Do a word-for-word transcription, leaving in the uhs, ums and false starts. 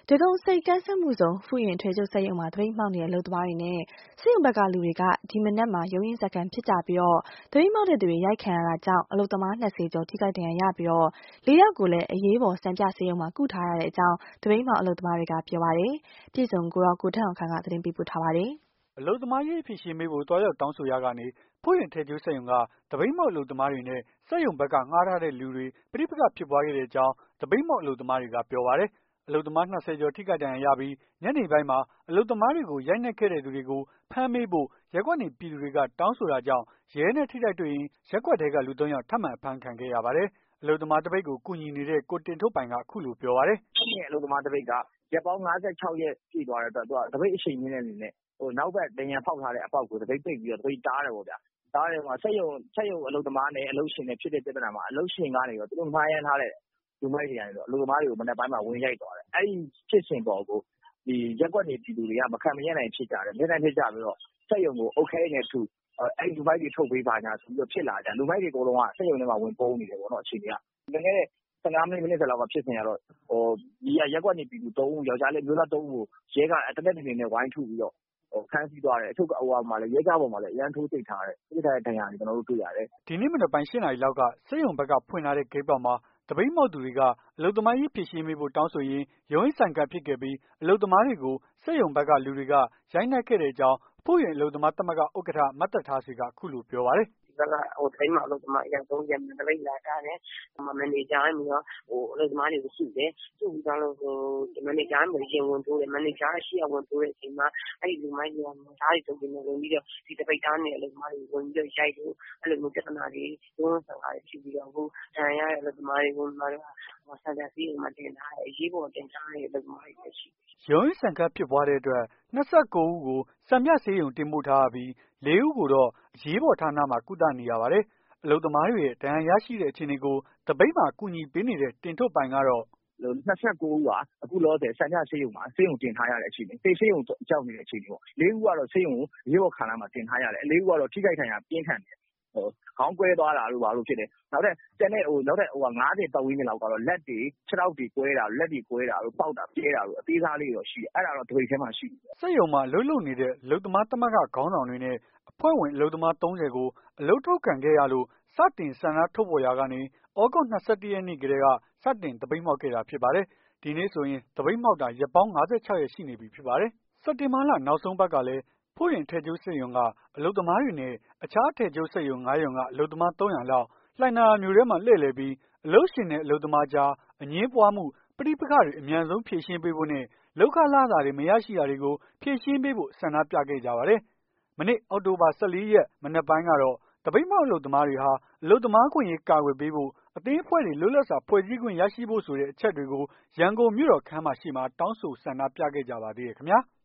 ဒဂုံဆိပ်ကမ်းစက်မှုဇုန်ဖွင့်ရင်ထွေချုပ်စက်ရုံမှာသပိတ်မှောက်နေတဲ့အလုပ်သမားတွေနဲ့စက်ရုံဘက်ကလူတွေကဒီမနက်မှာရုန်းရင်းဆန်ခတ်ဖြစ်ကြပြီးတော့သပိတ်မှောက်တဲ့သူတွေရိုက်ခံရတာကြောင့်အလုပ်သမား၂၀ကျော်ထိခိုက်ဒဏ်ရာရပြီးတော့လေးယောက်ကိုလည်းအရေးပေါ်စံပြဆေးရုံမှာကုထားရတဲ့အကြောင်းသပိတ်မှောက်အလုပ်သမားတွေကပြောပါတယ်။ပြည်စုံကိုတော့ကိုထက်အောင်ခန့်ကသတင်းပေးပို့ထားပါတယ်။အလုပ်သမားရေးဖြေရှင်းပေးဖို့တွားရောက်တောင်းဆိုရာကနေဖွင့်ရင်ထည်ချိုးစက်ရုံကသပိတ်မှောက်အလုပ်သမားတွေနဲ့စက်ရုံဘက်ကငှားထားတဲ့လူတွေပဋိပက္ခဖြစ်ပွားခဲ့တဲ့အကြောင်းသပိတ်မှောက်အလုပ်သမားတွေကပြောပါတယ်။ အလုပ်သမား၂၀ကျော်ထိခိုက်ဒဏ်ရာရပြီးညနေပိုင်းမှာအလုပ်သမားတွေကိုရိုက်နှက်ခဲ့တဲ့သူတွေကိုဖမ်းမေးဖို့ရပ်ကွက်နေပြည်သူတွေကတောင်းဆိုတာကြောင့်ရဲနဲ့ထိပ်တိုက်တွေ့ရင်ရပ်ကွက်ထဲကလူ၃ယောက်ထပ်မံအဖမ်းခံခဲ့ရပါတယ်။ အလုပ်သမားသပိတ်ကိုကူညီနေတဲ့ကိုတင်ထွဋ်ပိုင်ကအခုလိုပြောပါတယ်။ "ဖွင့်ရင်အလုပ်သမားသပိတ်ကရက်ပေါင်း၅၆ရက်ပြည့်သွားတဲ့အတွက်သပိတ်အရှိန်မြင့်တဲ့အနေနဲ့နောက်ဘက်လေယာဉ်ဖောက်ထားတဲ့အပေါက်ကိုသပိတ်ပိတ်ပြီးတော့သပိတ်တားတယ်ပေါ့ဗျာ။တားတယ်ဆိုတာစက်ရုံစက်ရုံအလုပ်သမားနဲ့အလုပ်ရှင်နဲ့ဖြစ်တဲ့ပြဿနာမှာအလုပ်ရှင်ကနေပြီးတော့သူတို့ငှားရမ်းထားတဲ့လူမိုက်တွေကနေပြီးတော့အလုပ်သမားတွေကိုမနက်ပိုင်းမှာဝင်ရိုက်သွားတယ်။အဲ့ဒီဖြစ်စဉ်ပေါ်ကိုဒီရပ်ကွက်နေပြည်သူတွေကမခံမရပ်နိုင်ဖြစ်ကြတယ်။မရပ်နိုင်ဖြစ်ကြပြီးတော့စက်ရုံကိုအုတ်ခဲနဲ့ထုအဲ့လူမိုက်တွေထုတ်ပေးပါညာဆိုပြီးတော့ဖြစ်လာကြလူမိုက်တွေအကုန်လုံးကစက်ရုံထဲမှာဝင်ပုန်းနေတယ်ပေါ့နော်အခြေအနေက။လွန်ခဲ့တဲ့၁၅မိနစ်မိနစ်ဆယ်လောက်ကဖြစ်စဉ်ကတော့ဟိုဒီကရပ်ကွက်နေပြည်သူ၃ဦးယောက်ျားလေးအမျိုးသား၃ဦးကိုရဲကတနက်တနေနဲ့ဝိုင်းထုပြီးတော့ဖမ်းဆီးသွားတယ်အချုပ်ဟိုမှာလည်းရဲကားပေါ်မှာလည်းအရန်ထိုးတိတ်ထားတယ်တိတ်ထားတဲ့ဒဏ်ရာတွေကျွန်တော်တို့တွေ့ရတယ်။ဒီနေ့မနက်ပိုင်း၈နာရီလောက်ကစက်ရုံဘက်ကဖွင့်ထားတဲ့ဂိတ်ပေါက်မှာသပိတ်မှောက်သူတွေကအလုပ်သမားရေးဖြေရှင်းပေးဖို့တောင်းဆိုရင်းရုန်းရင်းဆန်ခတ်ဖြစ်ခဲ့ပြီးအလုပ်သမားတွေကိုစက်ရုံဘက်ကလူတွေကရိုက်နှက်ခဲ့တဲ့အကြောင်းဖွင့်ရင်အလုပ်သမားသမဂ္ဂဥက္ကဋ္ဌမသက်ထားဆွေကအခုလိုပြောပါတယ်။ "ဒီဘက်ကဟိုသပိတ်မှောက်အလုပ်သမားအယောက်၃၀သပိတ်လာထားတယ်။မန်နေဂျာကနေပြီးတော့ဟိုအလုပ်သမားတွေကိုစုတယ်။စုပြီးသွားလို့ဟိုမန်နေဂျာကနေရင်ဝင်ထိုးတယ်မန်နေဂျာကရှေ့ကဝင်ထိုးတဲ့အချိန်မှာအဲ့ဒီလူမိုက်တွေကဓာတ်တွေတုပ်ပြီးဝင်ပြီးတော့ဒီသပိတ်သားနေအလုပ်သမားတွေဝင်ပြီးတော့ရိုက်တယ်အဲ့လိုမျိုးပြဿနာတွေရုန်းရင်းဆန်ခါတွေဖြစ်ပြီးတော့အခုဒဏ်ရာရတဲ့အလုပ်သမားတွေကိုညီမတို့ကဆန်ပြဆေးရုံမှာတင်ထားတယ်အရေးပေါ်တင်ထားတဲ့အလုပ်သမားတွေလည်းရှိတယ်။ရုန်းရင်းဆန်ခတ်ဖြစ်ပွားတဲ့အတွက်၂၉ဦးကိုစံပြဆေးရုံတင်ပို့ထားရပြီး၄ဦးကိုတော့အရေးပေါ်ဌာနမှာကုသနေရပါတယ်။အလုပ်သမားတွေရဲ့ဒဏ်ရာရရှိတဲ့အခြေအနေကိုသပိတ်မှာကူညီပေးနေတဲ့တင်ထွဋ်ပိုင်ကတော့၂၉ဦးကအခုလောလောဆယ်စံပြဆေးရုံမှာဆေးရုံတင်ထားရတဲ့အခြေအနေတေးဆေးရုံရောက်နေတဲ့အခြေအနေပေါ့၄ဦးကတော့ဆေးရုံကိုရေးပေါ်ခန္ဓာမှာတင်ထားရတယ်၄ဦးကတော့ထိခိုက်ဒဏ်ရာပြင်းထန်တယ်ဟိုခေါင်းကွဲသွားတာတို့ဘာလို့ဖြစ်တယ်နောက်ထပ်ကျန်တဲ့ဟိုနောက်ထပ်ဟို၅၀ပတ်ဝန်းကျင်လောက်ကတော့လက်တွေခြေထောက်တွေကွဲတာလက်တွေကွဲတာတို့ပေါက်တာပြဲတာတို့အသေးစားလေးတော့ရှိတယ်အဲ့ဒါတော့သပိတ်ထဲမှာရှိတယ်စက်ရုံမှာအလုပ်လုပ်နေတဲ့အလုပ်သမားသမဂ္ဂခေါင်းဆောင်တွေနဲ့အဖွဲ့ဝင်အလုပ်သမား၃၀ကိုအလုပ်ထုတ်ခံခဲ့ရလို့စတင်ဆန္ဒထုတ်ဖော်ရာကနေသြဂုတ်၂၁ရက်နေ့ကတည်းကစတင်သပိတ်မှောက်ခဲ့တာဖြစ်ပါတယ်။ဒီနေ့ဆိုရင်သပိတ်မှောက်တာရက်ပေါင်း၅၆ရက်ရှိနေပြီဖြစ်ပါတယ်။စက်တင်ဘာလနောက်ဆုံးပတ်ကလည်းဖွင့်ရင်ထည်ချိုးစက်ရုံကအလုပ်သမားတွေနဲ့အခြားထည်ချိုးစက်ရုံ၅ရုံကအလုပ်သမား၃၀၀လောက်လှိုင်သာယာမြို့ထဲမှာလှည့်လည်ပြီးအလုပ်ရှင်နဲ့အလုပ်သမားကြားအငြင်းပွားမှုပဋိပက္ခတွေအမြန်ဆုံးဖြေရှင်းပေးဖို့နဲ့လုပ်ခလစာတွေမရရှိတာတွေကိုဖြေရှင်းပေးဖို့ဆန္ဒပြခဲ့ကြပါတယ်။မနေ့အောက်တိုဘာ၁၄ရက်မနက်ပိုင်းကတော့သပိတ်မှောက်အလုပ်သမားတွေဟာအလုပ်သမားခွင့်ရေးကာကွယ်ပေးဖို့အသင်းအဖွဲ့တွေလွတ်လပ်စွာဖွဲ့စည်းခွင့်ရရှိဖို့ဆိုတဲ့အချက်တွေကိုရန်ကုန်မြို့တော်ခန်းမရှေ့မှာတောင်းဆိုဆန္ဒပြခဲ့ကြပါသေးတယ်ခင်ဗျာ။